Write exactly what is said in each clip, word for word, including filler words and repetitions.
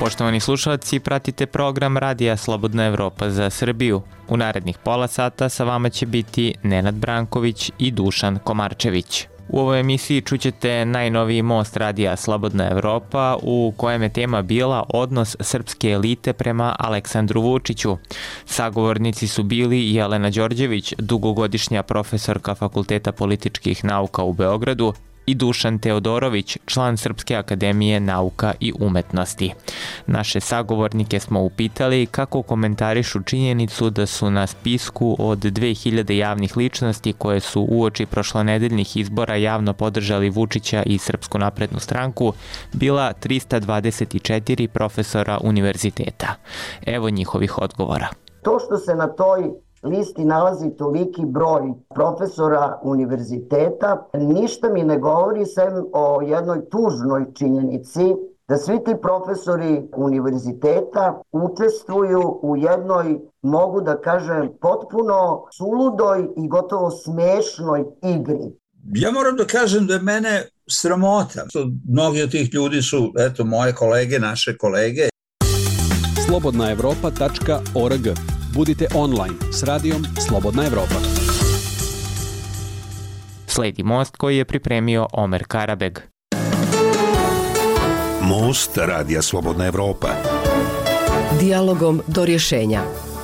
Poštovani slušalci, pratite program Radija Slobodna Evropa za Srbiju. U narednih pola sata sa vama će biti Nenad Branković i Dušan Komarčević. U ovoj emisiji čućete najnoviji most Radija Slobodna Evropa u kojem je tema bila odnos srpske elite prema Aleksandru Vučiću. Sagovornici su bili Jelena Đorđević, dugogodišnja profesorka Fakulteta političkih nauka u Beogradu, i Dušan Teodorović, član Srpske akademije nauka i umetnosti. Naše sagovornike smo upitali kako komentarišu činjenicu da su na spisku od dve hiljade javnih ličnosti koje su uoči prošlonedeljnih izbora javno podržali Vučića i Srpsku naprednu stranku bila trista dvadeset četiri profesora univerziteta. Evo njihovih odgovora. To što se na toj listi nalazi toliki broj profesora univerziteta, ništa mi ne govori sem o jednoj tužnoj činjenici da svi ti profesori univerziteta učestvuju u jednoj, mogu da kažem, potpuno suludoj i gotovo smešnoj igri. Ja moram da kažem da je mene sramota. Mnogi od tih ljudi su, eto, moje kolege, naše kolege. slobodna evropa tačka org. Budite online s radijom Slobodna Evropa. Sledi most koji je pripremio Omer Karabeg. Most Radija Slobodna Evropa. Dijalogom do rješenja.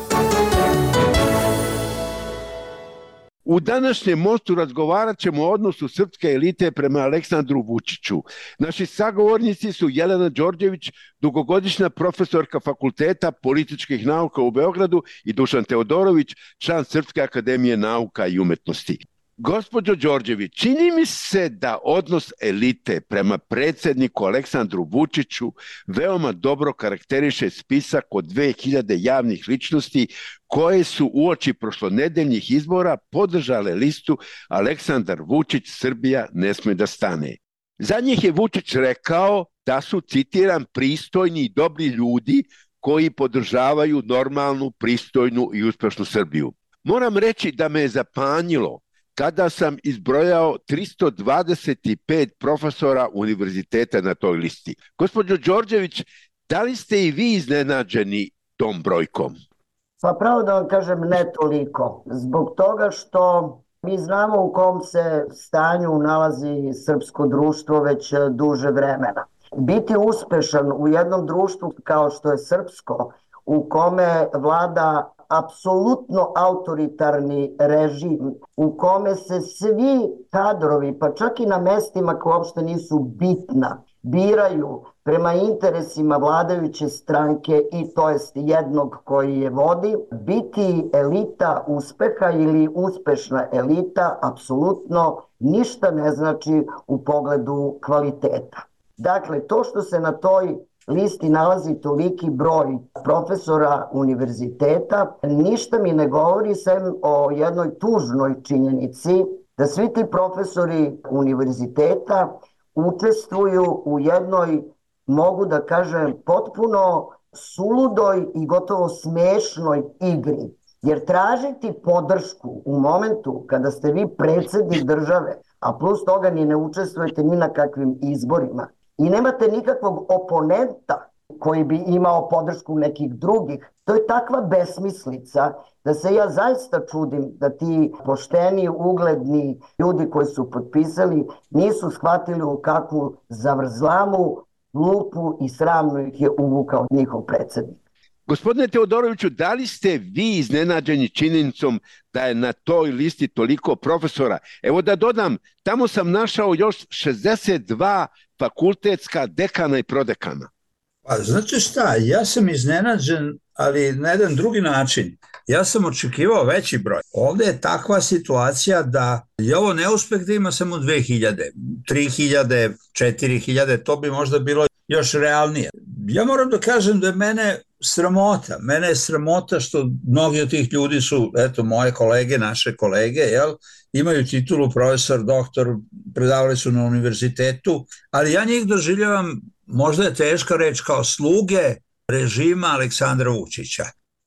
U današnjem mostu razgovarat ćemo o odnosu srpske elite prema Aleksandru Vučiću. Naši sagovornici su Jelena Đorđević, dugogodišnja profesorka Fakulteta političkih nauka u Beogradu, i Dušan Teodorović, član Srpske akademije nauka i umetnosti. Gospođo Đorđević, čini mi se da odnos elite prema predsjedniku Aleksandru Vučiću veoma dobro karakteriše spisak od dve hiljade javnih ličnosti koje su uoči prošlonedeljnih izbora podržale listu Aleksandar Vučić, Srbija ne sme da stane. Za njih je Vučić rekao da su, citiram, pristojni i dobri ljudi koji podržavaju normalnu, pristojnu i uspešnu Srbiju. Moram reći da me je zapanjilo kada sam izbrojao tristo dvadeset pet profesora univerziteta na toj listi. Gospođo Đorđević, da li ste i vi iznenađeni tom brojkom? Pa pravo da vam kažem, ne toliko. Zbog toga što mi znamo u kom se stanju nalazi srpsko društvo već duže vremena. Biti uspešan u jednom društvu kao što je srpsko, u kome vlada apsolutno autoritarni režim, u kome se svi kadrovi, pa čak i na mestima koje uopšte nisu bitna, biraju prema interesima vladajuće stranke i to jest jednog koji je vodi, biti elita uspeha ili uspešna elita apsolutno ništa ne znači u pogledu kvaliteta. Dakle, to što se na toj listi nalazi toliki broj profesora univerziteta, ništa mi ne govori sem o jednoj tužnoj činjenici da svi ti profesori univerziteta učestvuju u jednoj, mogu da kažem, potpuno suludoj i gotovo smešnoj igri. Jer tražiti podršku u momentu kada ste vi predsjednik države, a plus toga ni ne učestvujete ni na kakvim izborima, i nemate nikakvog oponenta koji bi imao podršku nekih drugih, to je takva besmislica da se ja zaista čudim da ti pošteni, ugledni ljudi koji su potpisali nisu shvatili u kakvu zavrzlamu, lupu i sramnu ih je uvukao njihov predsjednik. Gospodine Teodoroviću, da li ste vi iznenađeni činjenicom da je na toj listi toliko profesora? Evo da dodam, tamo sam našao još šezdeset dva fakultetska dekana i prodekana. Pa znate šta, ja sam iznenađen, ali na jedan drugi način. Ja sam očekivao veći broj. Ovdje je takva situacija da je ovo neuspeh da ima samo dve hiljade, tri hiljade, četiri hiljade, to bi možda bilo još realnije. Ja moram da kažem da je mene sramota. Mene je sramota što mnogi od tih ljudi su, eto, moje kolege, naše kolege, jel, imaju titulu profesor, doktor, predavali su na univerzitetu, ali ja njih doživljavam, možda je teška reč, kao sluge režima Aleksandra Vučića.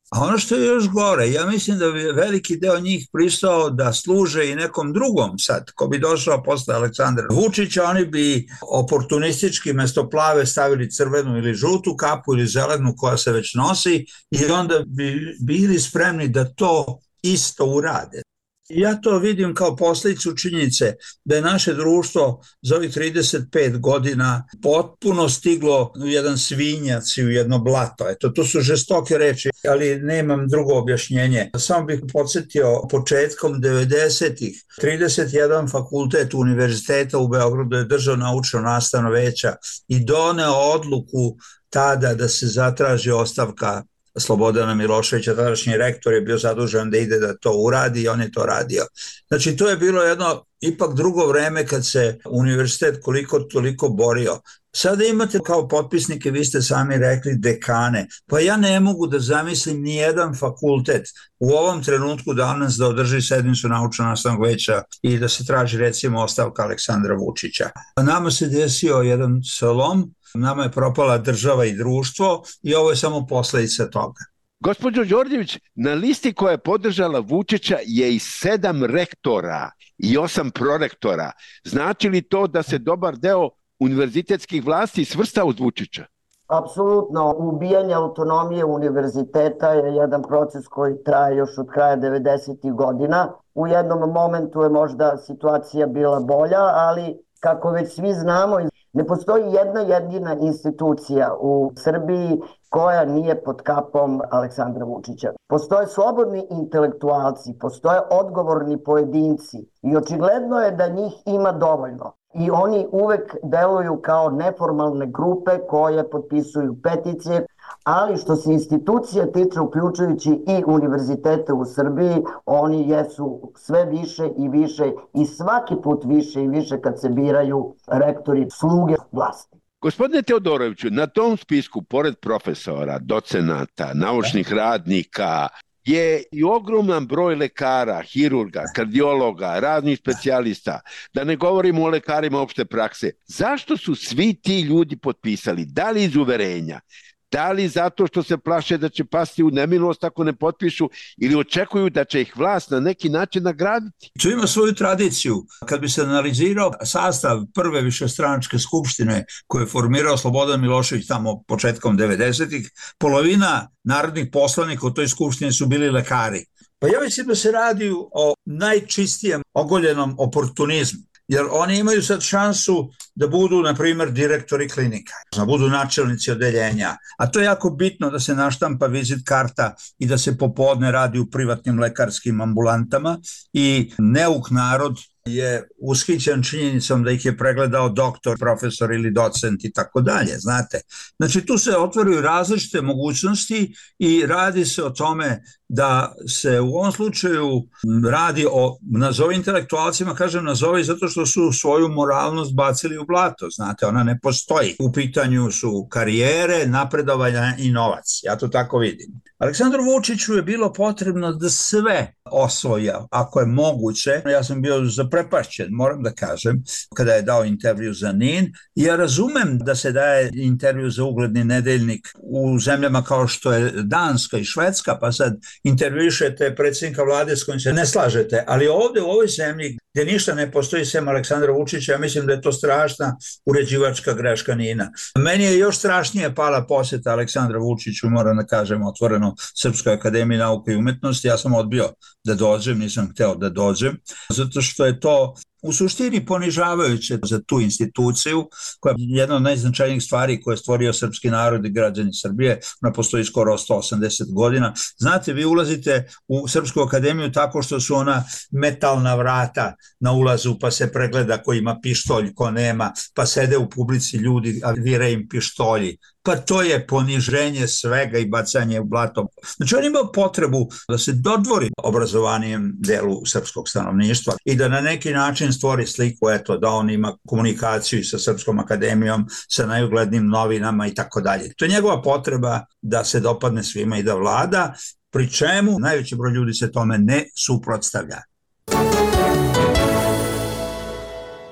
A ono što je još gore, ja mislim da bi veliki deo njih pristao da služe i nekom drugom sad, ko bi došao posle Aleksandra Vučića, oni bi oportunistički mesto plave stavili crvenu ili žutu kapu ili zelenu koja se već nosi i onda bi bili spremni da to isto urade. Ja to vidim kao posljedicu činjenice da je naše društvo za ovih trideset pet godina potpuno stiglo u jedan svinjac i u jedno blato. Eto, to su žestoke reči, ali nemam drugo objašnjenje. Samo bih podsjetio, početkom devedesetih trideset jedan fakultet univerziteta u Beogradu je držao naučno-nastavno veća i doneo odluku tada da se zatraži ostavka Slobodana Miloševića, tadašnji rektor je bio zadužen da ide da to uradi i on je to radio. Znači to je bilo jedno ipak drugo vreme kad se univerzitet koliko toliko borio. Sada imate kao potpisnike, vi ste sami rekli, dekane. Pa ja ne mogu da zamislim ni jedan fakultet u ovom trenutku danas da održi sednicu naučno-nastavnog veća i da se traži recimo ostavka Aleksandra Vučića. Nama se desio jedan slom, nama je propala država i društvo i ovo je samo posledica toga. Gospođo Đorđević, na listi koja je podržala Vučića je i sedam rektora i osam prorektora. Znači li to da se dobar deo univerzitetskih vlasti svrsta uz Vučića? Apsolutno, ubijanje autonomije univerziteta je jedan proces koji traje još od kraja devedesetih godina. U jednom momentu je možda situacija bila bolja, ali kako već svi znamo, ne postoji jedna jedina institucija u Srbiji koja nije pod kapom Aleksandra Vučića. Postoje slobodni intelektualci, postoje odgovorni pojedinci i očigledno je da njih ima dovoljno. I oni uvek deluju kao neformalne grupe koje potpisuju peticije, ali što se institucija tiče, uključujući i univerzitete u Srbiji, oni jesu sve više i više i svaki put više i više kad se biraju rektori sluge vlasti. Gospodine Teodoroviću, na tom spisku, pored profesora, docenata, naučnih radnika, je i ogroman broj lekara, hirurga, kardiologa, raznih specijalista, da ne govorimo o lekarima opšte prakse. Zašto su svi ti ljudi potpisali? Da li iz uverenja? Da li zato što se plaše da će pasti u nemilost ako ne potpišu ili očekuju da će ih vlast na neki način nagraditi? To ima svoju tradiciju. Kad bi se analizirao sastav prve višestranačke skupštine koje je formirao Slobodan Milošević tamo početkom devedesetih, polovina narodnih poslanika u toj skupštini su bili lekari. Pa ja mislim da se radi o najčistijem ogoljenom oportunizmu. Jer oni imaju sad šansu da budu, na primjer, direktori klinika, da budu načelnici odeljenja. A to je jako bitno da se naštampa vizit karta i da se popodne radi u privatnim lekarskim ambulantama i neuk narod je ushićen činjenicom da ih je pregledao doktor, profesor ili docent i tako dalje, znate. Znači tu se otvaraju različite mogućnosti i radi se o tome da se u ovom slučaju radi o, nazovi intelektualcima, kažem nazovi zato što su svoju moralnost bacili u blato, znate, ona ne postoji. U pitanju su karijere, napredovanja i novac, ja to tako vidim. Aleksandru Vučiću je bilo potrebno da sve osvoja, ako je moguće. Ja sam bio zaprepašćen, moram da kažem, kada je dao intervju za N I N. Ja razumem da se daje intervju za ugledni nedeljnik u zemljama kao što je Danska i Švedska, pa sad intervjušete predsjednika vlade s kojim se ne slažete, ali ovdje u ovoj zemlji gdje ništa ne postoji sem Aleksandra Vučića, ja mislim da je to strašna uređivačka greška N I N-a. Meni je još strašnije pala posjeta Aleksandra Vučiću, moram da kažem otvoreno, Srpskoj akademiji nauke i umetnosti. Ja sam odbio da dođem, nisam hteo da dođem, zato što je to u suštini ponižavajuće za tu instituciju, koja je jedna od najznačajnijih stvari koje je stvorio srpski narod i građani Srbije. Ona postoji skoro sto osamdeset godina. Znate, vi ulazite u Srpsku akademiju tako što su ona metalna vrata na ulazu, pa se pregleda ko ima pištolj, ko nema, pa sede u publici ljudi, a vire im pištolji. Pa to je poniženje svega i bacanje u blato. Znači on ima potrebu da se dodvori obrazovanijem delu srpskog stanovništva i da na neki način stvori sliku, eto, da on ima komunikaciju sa Srpskom akademijom, sa najuglednijim novinama i tako dalje. To je njegova potreba da se dopadne svima i da vlada, pri čemu najveći broj ljudi se tome ne suprotstavlja.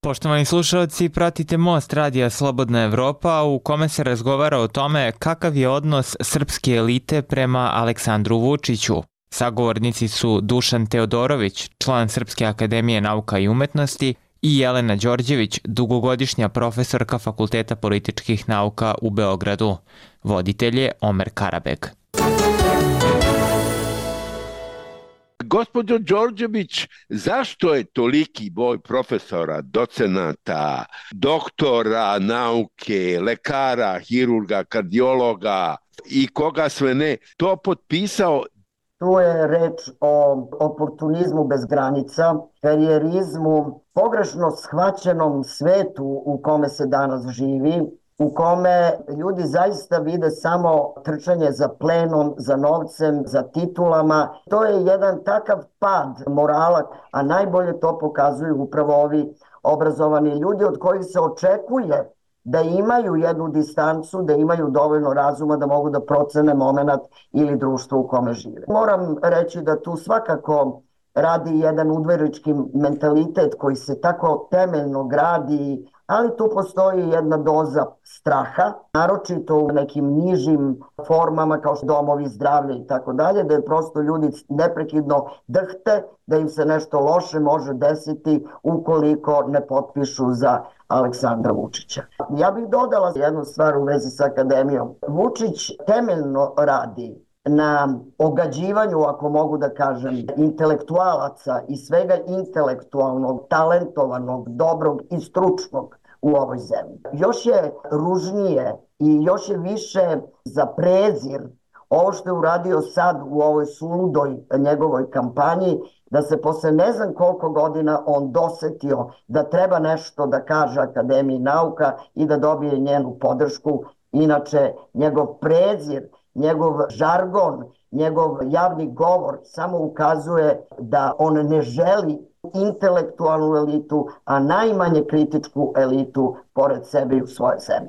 Poštovani slušalci, pratite Most radija Slobodna Evropa u kome se razgovara o tome kakav je odnos srpske elite prema Aleksandru Vučiću. Sagovornici su Dušan Teodorović, član Srpske akademije nauka i umetnosti, i Jelena Đorđević, dugogodišnja profesorka Fakulteta političkih nauka u Beogradu. Voditelj je Omer Karabeg. Gospođo Đorđević, zašto je toliki broj profesora, docenata, doktora nauke, lekara, hirurga, kardiologa i koga sve ne to potpisao? Tu je reč o oportunizmu bez granica, karijerizmu, pogrešno shvaćenom svetu u kome se danas živi, u kome ljudi zaista vide samo trčanje za plenom, za novcem, za titulama. To je jedan takav pad morala, a najbolje to pokazuju upravo ovi obrazovani ljudi od kojih se očekuje da imaju jednu distancu, da imaju dovoljno razuma da mogu da procene moment ili društvo u kome žive. Moram reći da tu svakako radi jedan udverički mentalitet koji se tako temeljno gradi, ali tu postoji jedna doza straha, naročito u nekim nižim formama kao što domovi zdravlja i tako dalje, da je prosto ljudi neprekidno drhte, da im se nešto loše može desiti ukoliko ne potpišu za Aleksandra Vučića. Ja bih dodala jednu stvar u vezi sa akademijom. Vučić temeljno radi na ogađivanju, ako mogu da kažem, intelektualaca i svega intelektualnog, talentovanog, dobrog i stručnog u ovoj zemlji. Još je ružnije i još je više za prezir ovo što je uradio sad u ovoj suludoj njegovoj kampanji, da se posle ne znam koliko godina on dosetio da treba nešto da kaže Akademiji nauka i da dobije njenu podršku. Inače, njegov prezir, njegov žargon, njegov javni govor samo ukazuje da on ne želi intelektualnu elitu, a najmanje kritičku elitu pored sebe i u svojoj zemlji.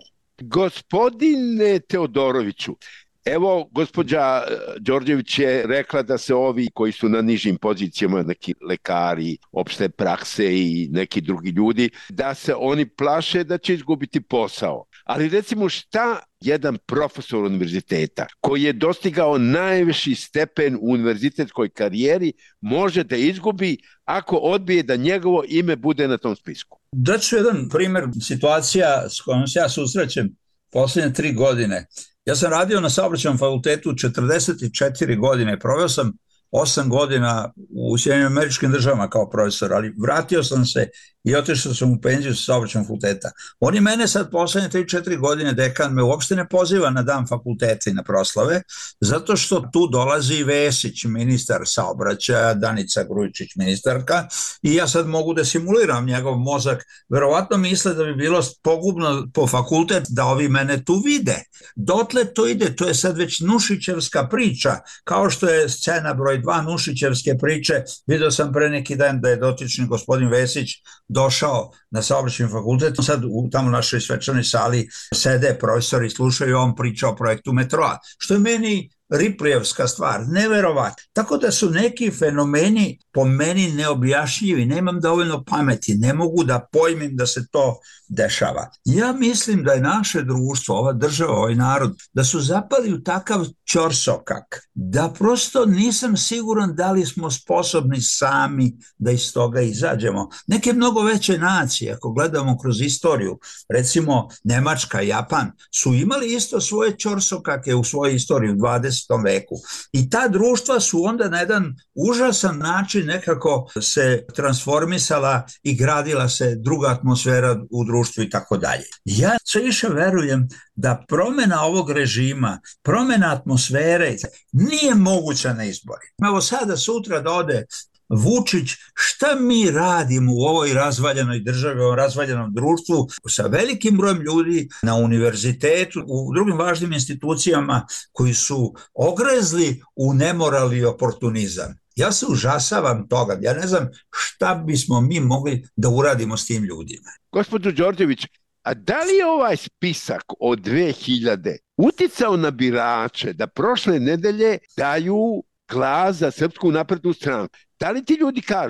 Gospodine Teodoroviću, evo, gospođa Đorđević je rekla da se ovi koji su na nižim pozicijama, neki lekari, opšte prakse i neki drugi ljudi, da se oni plaše da će izgubiti posao. Ali recimo šta jedan profesor univerziteta koji je dostigao najviši stepen u univerzitetskoj karijeri može da izgubi ako odbije da njegovo ime bude na tom spisku? Daću jedan primer situacija s kojom se ja susrećem poslednje tri godine. Ja sam radio na Saobraćajnom fakultetu četrdeset četiri godine, proveo sam osam godina u Sjedinjenim Američkim Državama kao profesor, ali vratio sam se i otišao sam u penziju sa Saobraćajnog fakulteta. Oni mene sad poslednje tri četiri godine, dekan me uopšte ne poziva na dan fakulteta i na proslave, zato što tu dolazi Vesić, ministar saobraćaja, Danica Grujičić, ministarka, i ja sad mogu da simuliram njegov mozak. Verovatno misle da bi bilo pogubno po fakultet da ovi mene tu vide. Dotle to ide, to je sad već Nušićevska priča, kao što je scena broj dva Nušićevske priče. Video sam pre neki dan da je dotični gospodin Vesić došao na Saobraćajni fakultet. Sad u tamo našoj svečanoj sali sede profesori, slušaju, on priča o projektu metroa, što je meni Ripleyevska stvar, neverovatno. Tako da su neki fenomeni po meni neobjašnjivi, nemam dovoljno pameti, ne mogu da pojmim da se to dešava. Ja mislim da je naše društvo, ova država, ovaj narod, da su zapali u takav ćorsokak, da prosto nisam siguran da li smo sposobni sami da iz toga izađemo. Neke mnogo veće nacije, ako gledamo kroz istoriju, recimo Nemačka, Japan, su imali isto svoje ćorsokake u svojoj istoriji u dvadesetom veku. I ta društva su onda na jedan užasan način nekako se transformisala i gradila se druga atmosfera u društvu i tako dalje. Ja sve više verujem da promena ovog režima, promena atmosfere nije moguća na izbori. Evo sada sutra da ode Vučić, šta mi radimo u ovoj razvaljenoj državi, u ovom razvaljenom društvu sa velikim brojem ljudi na univerzitetu, u drugim važnim institucijama koji su ogrezli u nemoral i oportunizam. Ja se užasavam toga, ja ne znam šta bismo mi mogli da uradimo s tim ljudima. Gospođo Đorđević, a da li je ovaj spisak od dve hiljade uticao na birače da prošle nedelje daju glas za Srpsku naprednu stranu? Da li ti ljudi kažu,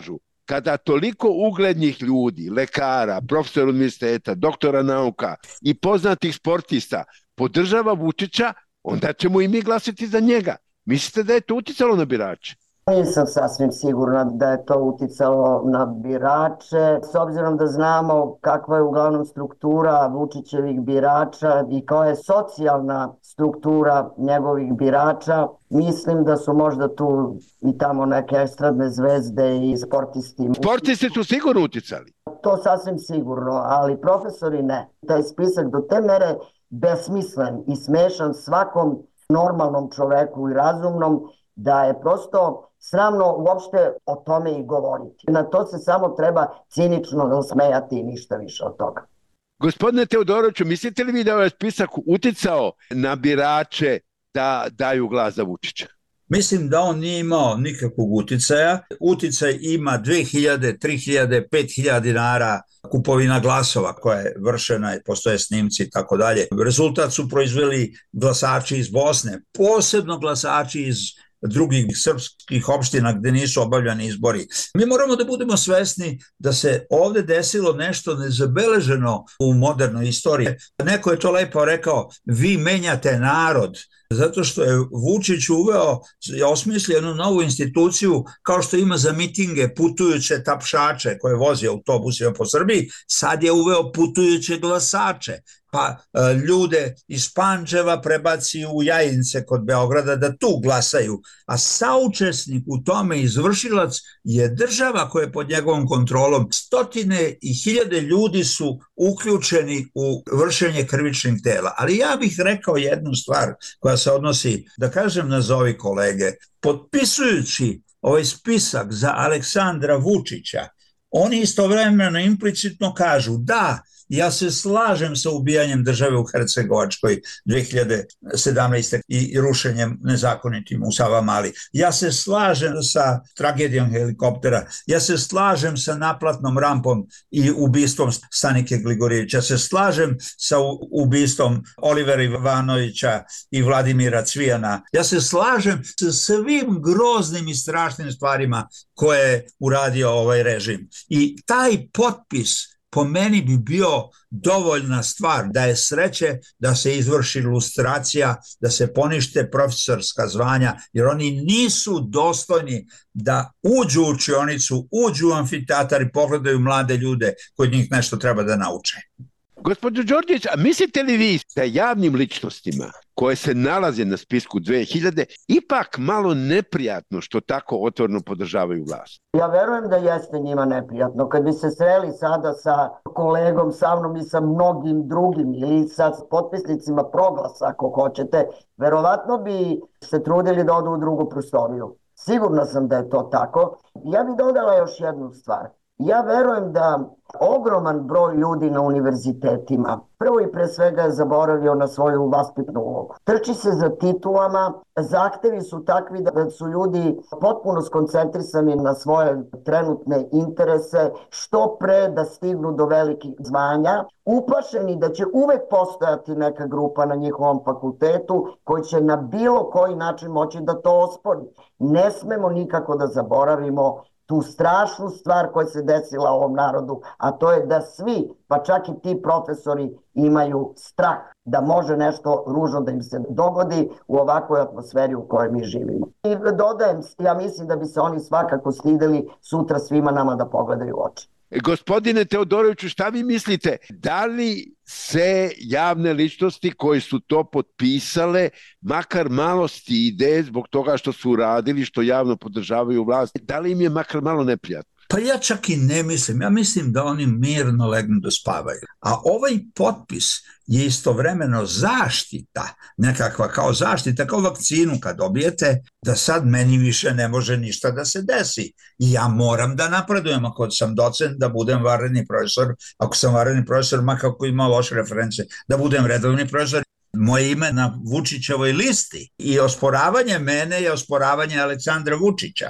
kada toliko uglednih ljudi, lekara, profesora univerziteta, doktora nauka i poznatih sportista podržava Vučića, onda ćemo i mi glasiti za njega. Mislite da je to uticalo na birače? Nisam sasvim sigurna da je to uticalo na birače, s obzirom da znamo kakva je uglavnom struktura Vučićevih birača i koja je socijalna struktura njegovih birača. Mislim da su možda tu i tamo neke estradne zvezde i sportisti. Sportisti su sigurno uticali. To sasvim sigurno, ali profesori ne. Taj spisak do te mere besmislen i smešan svakom normalnom čoveku i razumnom da je prosto sramno uopšte o tome i govoriti. Na to se samo treba cinično smejati i ništa više od toga. Gospodine Teodoroviću, mislite li vi da je ovaj spisak uticao na birače da daju glas za Vučića? Mislim da on nije imao nikakvog uticaja. Uticaj ima dve hiljade, tri hiljade, pet hiljada dinara kupovina glasova koja je vršena i postoje snimci i tako dalje. Rezultat su proizveli glasači iz Bosne, posebno glasači iz drugih srpskih opština gde nisu obavljani izbori. Mi moramo da budemo svesni da se ovde desilo nešto nezabeleženo u modernoj istoriji. Neko je to lepo rekao, vi menjate narod, zato što je Vučić uveo, je osmislio jednu novu instituciju kao što ima za mitinge putujuće tapšače koje vozi autobusima po Srbiji, sad je uveo putujuće glasače. Pa ljude iz Pančeva prebaci u Jajince kod Beograda da tu glasaju, a saučesnik u tome izvršilac je država koja je pod njegovom kontrolom. Stotine i hiljade ljudi su uključeni u vršenje krivičnih dela, ali ja bih rekao jednu stvar koja se odnosi, da kažem nazovi kolege, potpisujući ovaj spisak za Aleksandra Vučića, oni istovremeno implicitno kažu da, ja se slažem sa ubijanjem države u Hercegovačkoj dve hiljade sedamnaeste. i rušenjem nezakonitim u Savamali. Ja se slažem sa tragedijom helikoptera. Ja se slažem sa naplatnom rampom i ubistvom Stanike Gligorijevića. Ja se slažem sa ubistvom Olivera Ivanovića i Vladimira Cvijana. Ja se slažem sa svim groznim i strašnim stvarima koje je uradio ovaj režim. I taj potpis po meni bi bio dovoljna stvar da je sreće da se izvrši lustracija, da se ponište profesorska zvanja, jer oni nisu dostojni da uđu u učionicu, uđu u amfiteatar i pogledaju mlade ljude koji njih nešto treba da nauče. Gospođo Đorđević, a mislite li vi da javnim ličnostima koje se nalaze na spisku dve hiljade ipak malo neprijatno što tako otvoreno podržavaju vlast? Ja verujem da jeste njima neprijatno. Kad bi se sreli sada sa kolegom, sa mnom i sa mnogim drugim ili sa potpisnicima Proglasa, ako hoćete, verovatno bi se trudili da odu u drugu prostoriju. Sigurna sam da je to tako. Ja bih dodala još jednu stvar. Ja verujem da ogroman broj ljudi na univerzitetima prvo i pre svega je zaboravio na svoju vaspitnu ulogu. Trči se za titulama, zahtevi su takvi da su ljudi potpuno skoncentrisani na svoje trenutne interese, što pre da stignu do velikih zvanja, uplašeni da će uvek postojati neka grupa na njihovom fakultetu koji će na bilo koji način moći da to ospori. Ne smemo nikako da zaboravimo tu strašnu stvar koja se desila ovom narodu, a to je da svi, pa čak i ti profesori, imaju strah da može nešto ružno da im se dogodi u ovakvoj atmosferi u kojoj mi živimo. I dodajem, ja mislim da bi se oni svakako stideli sutra svima nama da pogledaju u oči. Gospodine Teodoroviću, šta vi mislite? Da li se javne ličnosti koji su to potpisale makar malo stide zbog toga što su uradili, što javno podržavaju vlast? Da li im je makar malo neprijatno? Pa ja čak i ne mislim. Ja mislim da oni mirno legnu da spavaju. A ovaj potpis je istovremeno zaštita, nekakva kao zaštita, kao vakcinu kad dobijete, da sad meni više ne može ništa da se desi. I ja moram da napredujem, ako sam docent, da budem vanredni profesor, ako sam vanredni profesor, makako ima loše reference, da budem redovni profesor. Moje ime na Vučićevoj listi i osporavanje mene je osporavanje Aleksandra Vučića.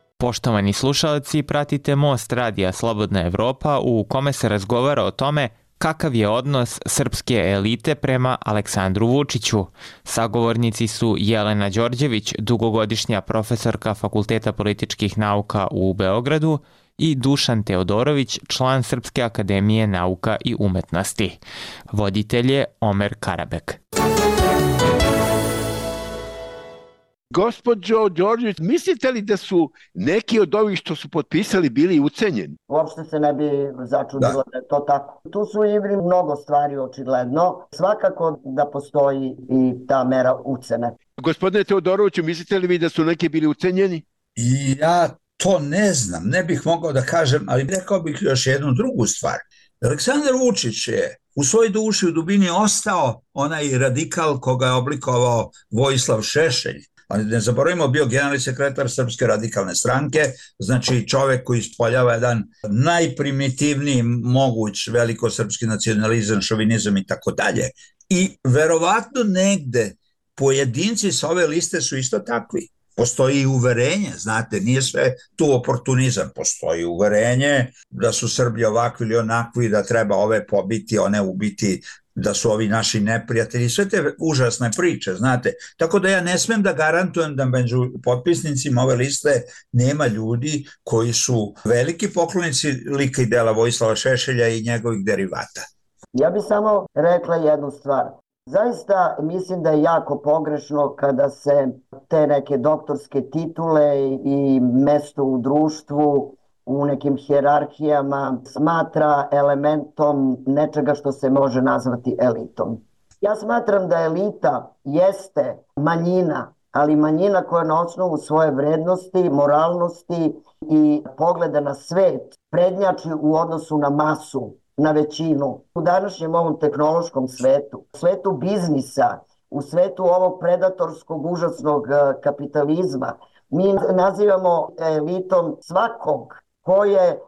Poštovani slušalci, pratite Most radija Slobodna Evropa u kome se razgovara o tome Kakav je odnos srpske elite prema Aleksandru Vučiću? Sagovornici su Jelena Đorđević, dugogodišnja profesorka Fakulteta političkih nauka u Beogradu, i Dušan Teodorović, član Srpske akademije nauka i umetnosti. Voditelj je Omer Karabek. Gospođo Đorđević, mislite li da su neki od ovih što su potpisali bili ucenjeni? Uopšte se ne bi začudilo da je to tako. Tu su i mnogo stvari očigledno. Svakako da postoji i ta mera ucene. Gospodine Teodoroviću, mislite li vi da su neki bili ucenjeni? Ja to ne znam, ne bih mogao da kažem, ali rekao bih još jednu drugu stvar. Aleksandar Vučić je u svojoj duši u dubini ostao onaj radikal koga je oblikovao Vojislav Šešelj. Ali ne zaboravimo, bio generalni sekretar Srpske radikalne stranke, znači čovek koji ispoljava jedan najprimitivniji moguć velikosrpski nacionalizam, šovinizam i tako dalje. I verovatno negde pojedinci sa ove liste su isto takvi. Postoji uverenje, znate, nije sve tu oportunizam, postoji uverenje da su Srbi ovakvi ili onakvi, da treba ove pobiti, one ubiti, da su ovi naši neprijatelji, sve te užasne priče, znate. Tako da ja ne smem da garantujem da među potpisnicima ove liste nema ljudi koji su veliki poklonici lika i dela Vojislava Šešelja i njegovih derivata. Ja bih samo rekla jednu stvar. Zaista mislim da je jako pogrešno kada se te neke doktorske titule i mesto u društvu u nekim hijerarhijama smatra elementom nečega što se može nazvati elitom. Ja smatram da elita jeste manjina, ali manjina koja na osnovu svoje vrednosti, moralnosti i pogleda na svet prednjači u odnosu na masu, na većinu. U današnjem ovom tehnološkom svetu, svetu biznisa, u svetu ovog predatorskog, užasnog kapitalizma, mi nazivamo elitom svakog ko je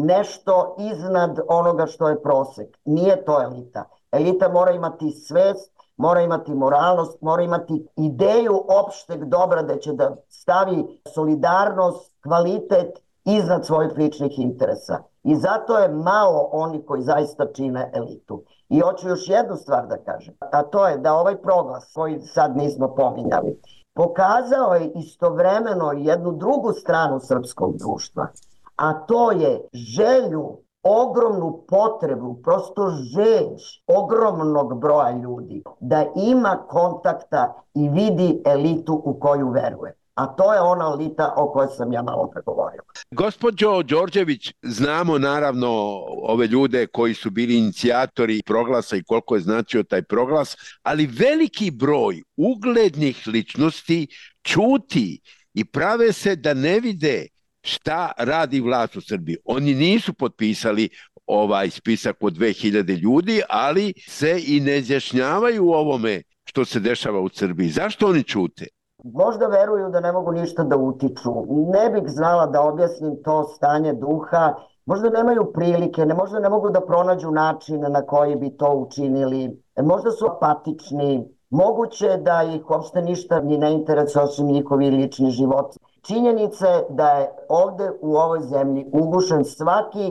nešto iznad onoga što je prosek. Nije to elita. Elita mora imati svest, mora imati moralnost, mora imati ideju opšteg dobra da će da stavi solidarnost, kvalitet iznad svojih ličnih interesa. I zato je malo oni koji zaista čine elitu. I hoću još jednu stvar da kažem, a to je da ovaj proglas koji sad nismo pominjali, pokazao je istovremeno jednu drugu stranu srpskog društva, a to je želju, ogromnu potrebu, prosto žeđ ogromnog broja ljudi da ima kontakta i vidi elitu u koju veruje. A to je ona elita o kojoj sam ja malo pregovorio. Gospođo Đorđević, znamo naravno ove ljude koji su bili inicijatori proglasa i koliko je značio taj proglas, ali veliki broj uglednih ličnosti ćuti i prave se da ne vide šta radi vlast u Srbiji. Oni nisu potpisali ovaj spisak od dve hiljade ljudi, ali se i ne izjašnjavaju u ovome što se dešava u Srbiji. Zašto oni ćute? Možda veruju da ne mogu ništa da utiču. Ne bih znala da objasnim to stanje duha. Možda nemaju prilike, ne, možda ne mogu da pronađu način na koji bi to učinili. Možda su apatični. Moguće da ih uopšte ništa ni ne interesuje osim njihovi lični život. Činjenica je da je ovde u ovoj zemlji ugušen svaki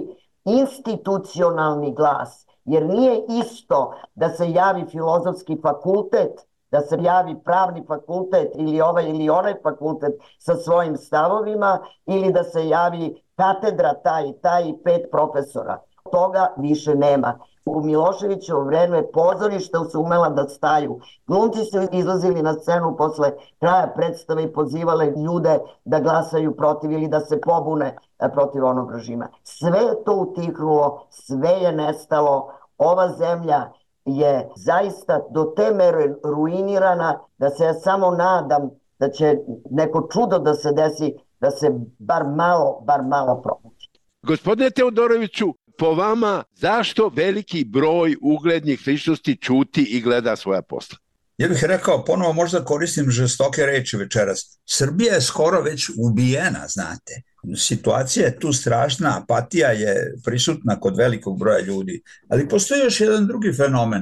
institucionalni glas. Jer nije isto da se javi filozofski fakultet, da se javi pravni fakultet ili ovaj ili onaj fakultet sa svojim stavovima ili da se javi katedra taj i taj i pet profesora. Toga više nema. U Miloševićevo vreme pozorišta su umela da staju. Glumci su izlazili na scenu posle kraja predstave i pozivale ljude da glasaju protiv ili da se pobune protiv onog režima. Sve je to utihnulo, sve je nestalo. Ova zemlja je zaista do te mere ruinirana da se ja samo nadam da će neko čudo da se desi, da se bar malo, bar malo probudi. Gospodine Teodoroviću, po vama, zašto veliki broj uglednih ličnosti ćuti i gleda svoja posla? Ja bih rekao, ponovo možda koristim žestoke reči večeras. Srbija je skoro već ubijena, znate. Situacija je tu strašna, apatija je prisutna kod velikog broja ljudi. Ali postoji još jedan drugi fenomen.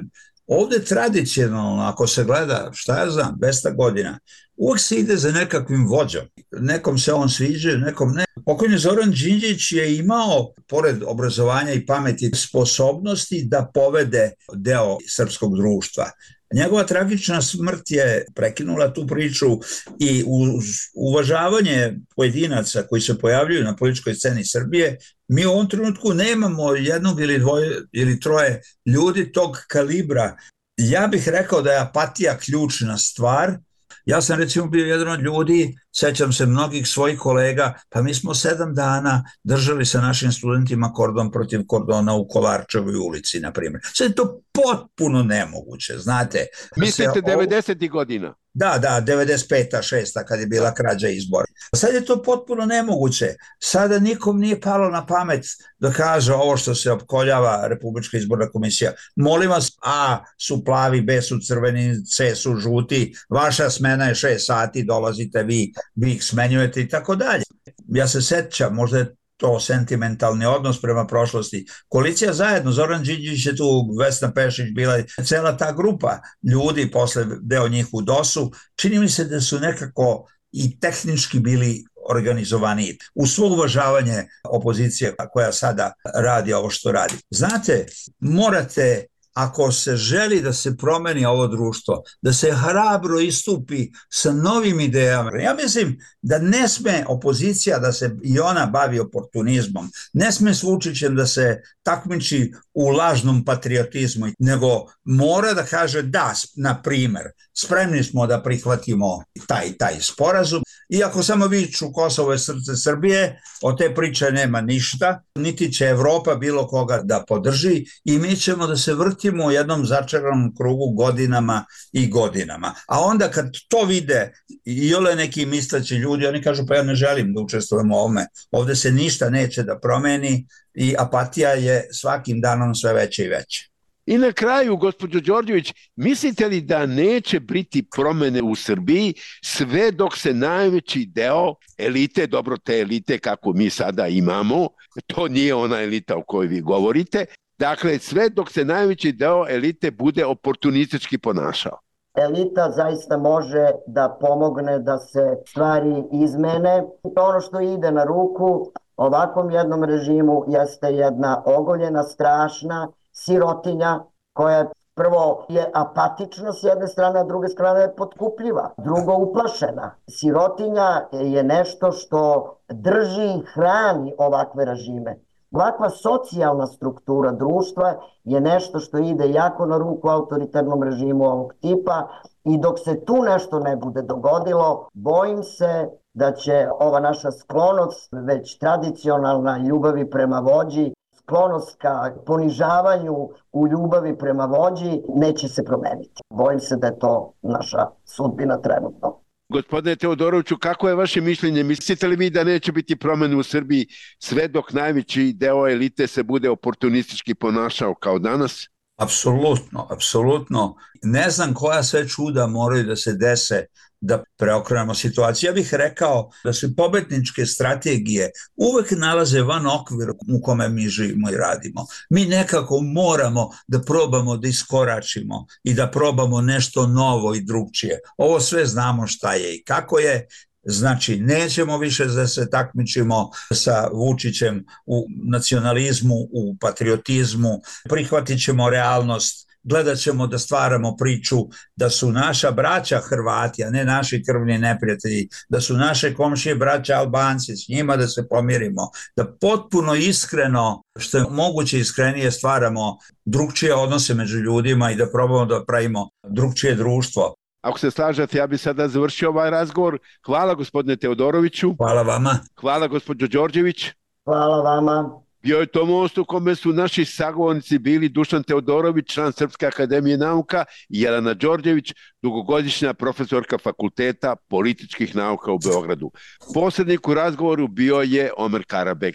Ovde tradicionalno, ako se gleda, šta ja znam, dvesta godina, uvek se ide za nekakvim vođom. Nekom se on sviđa, nekom ne. Pokojni Zoran Đinđić je imao, pored obrazovanja i pameti, sposobnosti da povede deo srpskog društva. Njegova tragična smrt je prekinula tu priču i uz uvažavanje pojedinaca koji se pojavljuju na političkoj sceni Srbije, mi u ovom trenutku nemamo jednog ili dvoje ili troje ljudi tog kalibra. Ja bih rekao da je apatija ključna stvar. Ja sam recimo bio jedan od ljudi, sećam se mnogih svojih kolega, pa mi smo sedam dana držali sa našim studentima kordon protiv kordona u Kolarčevoj ulici, na primjer. Sad je to potpuno nemoguće, znate. Mislite devedesetih godina? Da, da, devedeset peta, šesta kad je bila krađa izbora. Sad je to potpuno nemoguće. Sada nikom nije palo na pamet da kaže ovo što se opkoljava Republička izborna komisija. Molim vas, A su plavi, B su crveni, C su žuti, vaša smena je šest sati, dolazite vi, vi ih smenjujete i tako dalje. Ja se sećam, možda je to sentimentalni odnos prema prošlosti. Koalicija zajedno, Zoran Đinđić je tu, Vesna Pešić bila, cela ta grupa ljudi, posle deo njih u dosu, čini mi se da su nekako i tehnički bili organizovaniji. U svo uvažavanje opozicije koja sada radi ovo što radi. Znate, morate, ako se želi da se promeni ovo društvo, da se hrabro istupi sa novim idejama. Ja mislim da ne sme opozicija da se i ona bavi oportunizmom, ne sme s Vučićem da se takmiči u lažnom patriotizmu, nego mora da kaže da, na primer, spremni smo da prihvatimo taj taj sporazum, iako samo viču Kosovo je srce Srbije, od te priče nema ništa, niti će Evropa bilo koga da podrži i mi ćemo da se vrtimo u jednom začaranom krugu godinama i godinama. A onda kad to vide i ole neki misleći ljudi, oni kažu pa ja ne želim da učestvujem u ovome, ovde se ništa neće da promeni i apatija je svakim danom sve veća i veća. I na kraju, gospođo Đorđević, mislite li da neće biti promene u Srbiji sve dok se najveći deo elite, dobro te elite kako mi sada imamo, to nije ona elita o kojoj vi govorite, dakle sve dok se najveći deo elite bude oportunistički ponašao? Elita zaista može da pomogne da se stvari izmene. Ono što ide na ruku ovakvom jednom režimu jeste jedna ogoljena, strašna sirotinja koja prvo je apatična s jedne strane, a druge strane je potkupljiva, drugo uplašena. Sirotinja je nešto što drži i hrani ovakve režime. Ovakva socijalna struktura društva je nešto što ide jako na ruku autoritarnom režimu ovog tipa i dok se tu nešto ne bude dogodilo, bojim se da će ova naša sklonost, već tradicionalna ljubavi prema vođi, sklonost ka ponižavanju u ljubavi prema vođi, neće se promeniti. Bojim se da je to naša sudbina trenutno. Gospodine Teodoroviću, kako je vaše mišljenje? Mislite li vi da neće biti promene u Srbiji sve dok najveći deo elite se bude oportunistički ponašao kao danas? Apsolutno, apsolutno. Ne znam koja sve čuda moraju da se dese da preokrenemo situaciju. Ja bih rekao da se pobedničke strategije uvek nalaze van okvira u kome mi živimo i radimo. Mi nekako moramo da probamo da iskoračimo i da probamo nešto novo i drugčije. Ovo sve znamo šta je i kako je. Znači, nećemo više da se takmičimo sa Vučićem u nacionalizmu, u patriotizmu, prihvatit ćemo realnost, gledat ćemo da stvaramo priču da su naša braća Hrvati, a ne naši krvni neprijatelji, da su naše komšije braća Albanci, s njima da se pomirimo, da potpuno iskreno, što je moguće iskrenije, stvaramo drugčije odnose među ljudima i da probamo da pravimo drugčije društvo. Ako se slažete, ja bih sada završio ovaj razgovor. Hvala gospodine Teodoroviću. Hvala vama. Hvala gospođo Đorđević. Hvala vama. Bio je to most u kome su naši sagovornici bili Dušan Teodorović, član Srpske akademije nauka, i Jelena Đorđević, dugogodišnja profesorka Fakulteta političkih nauka u Beogradu. Posrednik u razgovoru bio je Omer Karabek.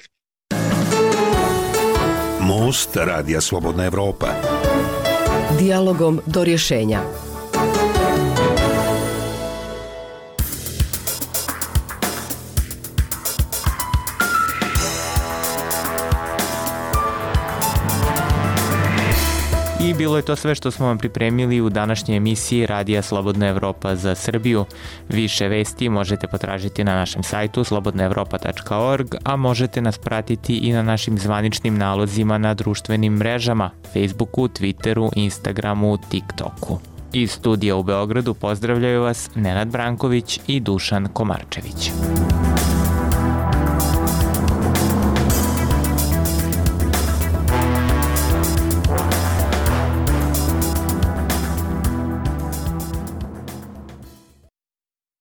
Most Radija Slobodna Evropa. Dijalogom do rješenja. I bilo je to sve što smo vam pripremili u današnjoj emisiji Radija Slobodna Evropa za Srbiju. Više vesti možete potražiti na našem sajtu slobodna evropa tačka org, a možete nas pratiti i na našim zvaničnim nalozima na društvenim mrežama, Facebooku, Twitteru, Instagramu, TikToku. Iz studija u Beogradu pozdravljaju vas Nenad Branković i Dušan Komarčević.